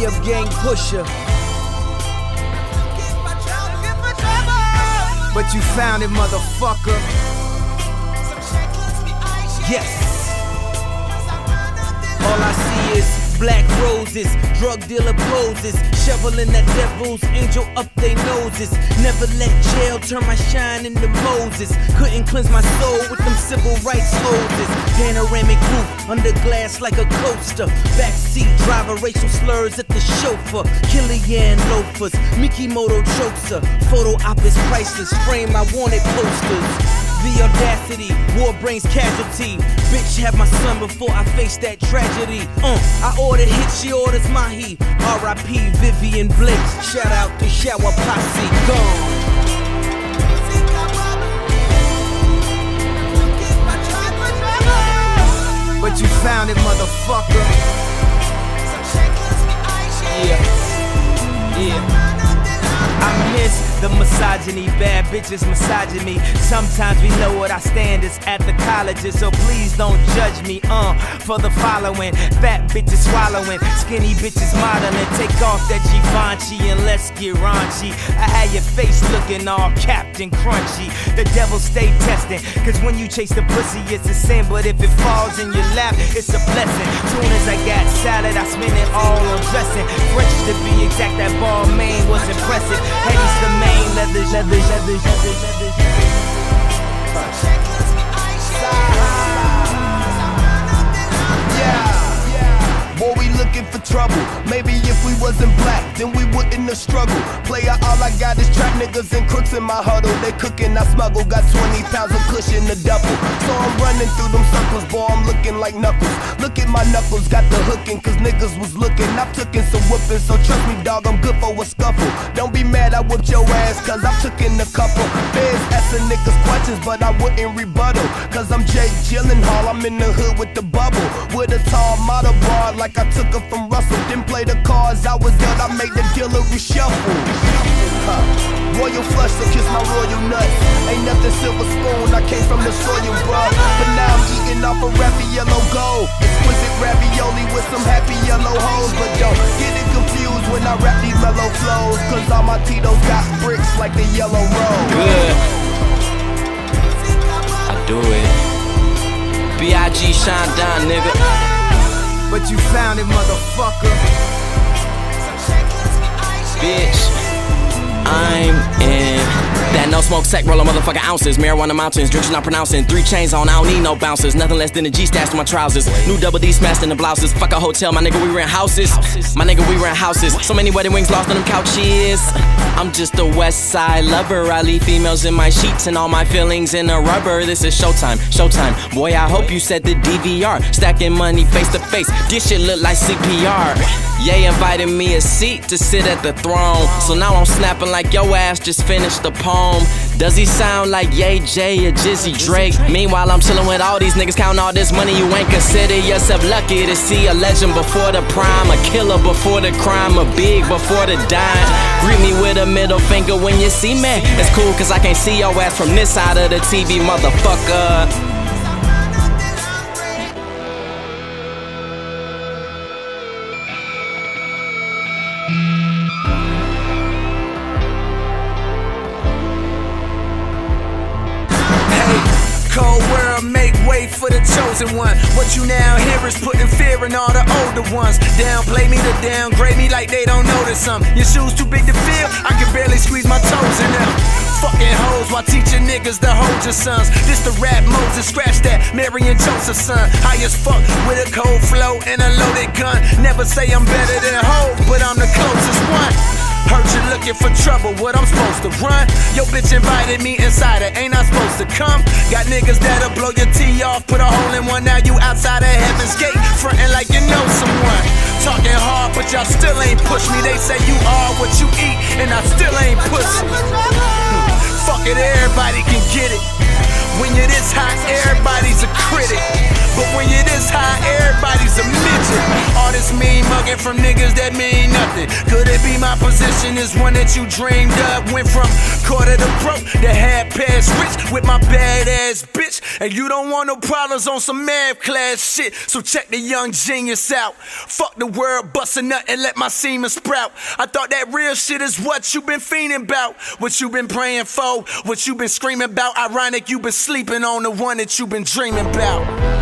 BF gang pusher. But you found it, motherfucker. Yes. All I see is black roses, drug dealer poses, shoveling that devil's angel up they noses. Never let jail turn my shine into Moses. Couldn't cleanse my soul with them civil rights hoses. Panoramic roof, under glass like a coaster. Backseat driver, racial slurs at the chauffeur. Killian loafers, Mikimoto chokes her. Photo op is priceless, frame I wanted posters. The audacity, war brings casualty. Bitch, have my son before I face that tragedy. I ordered hit, she orders mahi. R.I.P. Vivian Blake. Shout out to Shower Posse. Gone. But you found it, motherfucker. Yeah. I miss the misogyny, bad bitches massaging me. Sometimes we know what our standards at the colleges, so please don't judge me, for the following. Fat bitches swallowing, skinny bitches modeling. Take off that Givenchy and let's get raunchy. I had your face looking all Captain Crunchy. The devil stay testing, cause when you chase the pussy it's a sin, but if it falls in your lap, it's a blessing. Soon as I got salad, I spend it all on dressing. French to be exact, that ball main was impressive. Eddie's the main leather. Boy, we looking for trouble. Maybe if we wasn't black, then we wouldn't have struggled. Player, all I got is trap niggas and crooks in my huddle. They cooking, I smuggle. Got 20 pounds of cushion to double. So I'm running through them circles, boy, I'm looking like Knuckles. Look at my knuckles, got the hooking, cause niggas was looking. I've taken some whooping, so trust me, dog, I'm good for a scuffle. Don't be mad, I whooped your ass, cause I've taken a couple. Feds asking niggas questions, but I wouldn't rebuttal. Cause I'm Jake Gyllenhaal, I'm in the hood with the bubble. With a tall model bar, like I took her from Russell. Didn't play the cards, I was dealt, I made the dealer reshuffle. Royal flush, so kiss my royal nuts. Ain't nothing silver spoon, I came from the soil, bruh. But now I'm eating off a rappy yellow gold. Exquisite ravioli with some happy yellow hoes. But don't get it confused when I rap these mellow flows, cause all my Tito's got bricks like the yellow road. Good. I do it. B.I.G. shine down, nigga. But you found it, motherfucker. Bitch, I'm in that no smoke sack, roll a motherfucking ounces. Marijuana mountains, drinks not pronouncing. 3 chains on, I don't need no bouncers. Nothing less than a G stashed to my trousers. New double D smashed in the blouses. Fuck a hotel, my nigga, we rent houses. My nigga, we rent houses. So many wedding rings lost on them couches. I'm just a west side lover. I leave females in my sheets and all my feelings in a rubber. This is showtime, showtime. Boy, I hope you said the DVR. Stacking money face to face. This shit look like CPR. Ye invited me a seat to sit at the throne. So now I'm snapping like yo ass just finished the poem. Does he sound like Ye J or Jizzy Drake? Meanwhile I'm chillin' with all these niggas counting all this money. You ain't consider yourself lucky to see a legend before the prime, a killer before the crime, a big before the dime. Greet me with a middle finger when you see me. It's cool cause I can't see your ass from this side of the TV, motherfucker. Cold world, make way for the chosen one. What you now hear is putting fear in all the older ones. Downplay me to downgrade me like they don't notice something. Your shoes too big to fill, I can barely squeeze my toes in them. Fucking hoes while teaching niggas to hold your sons. This the rap Moses, scratch that, Mary and Joseph's son. High as fuck with a cold flow and a loaded gun. Never say I'm better than Hov, but I'm the closest one. Heard you looking for trouble, what I'm supposed to run? Yo bitch invited me inside her, ain't I supposed to come? Got niggas that'll blow your tee off, put a hole in one, now you outside of Heaven's Gate, frontin' like you know someone. Talking hard, but y'all still ain't push me. They say you are what you eat, and I still ain't pussy. Fuck it, everybody can get it. When you're this high, everybody's a critic. But when you're this high, everybody's a midget. All this mean mugging from niggas that mean nothing. something. Could it be my position is one that you dreamed of? Went from quarter to broke to half past rich with my badass bitch. And you don't want no problems on some math class shit. So check the young genius out. Fuck the world, bust a nut and let my semen sprout. I thought that real shit is what you been fiending about, what you been praying for, what you been screaming about. Ironic you been sleeping on the one that you been dreaming about.